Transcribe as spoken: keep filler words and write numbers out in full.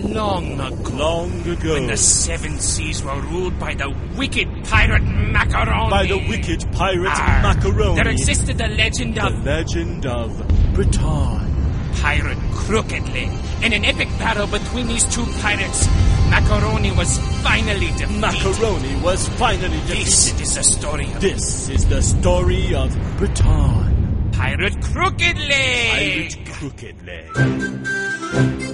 long ago. Long ago. When the seven seas were ruled by the wicked pirate Macaroni. By the wicked pirate Arr, Macaroni. There existed the legend The of... legend of Britain. Pirate Crooked Leg. In an epic battle between these two pirates, Macaroni was finally defeated. Macaroni was finally defeated. This is the story of... This is the story of Britain. Pirate Crooked Leg. Pirate Crooked Leg.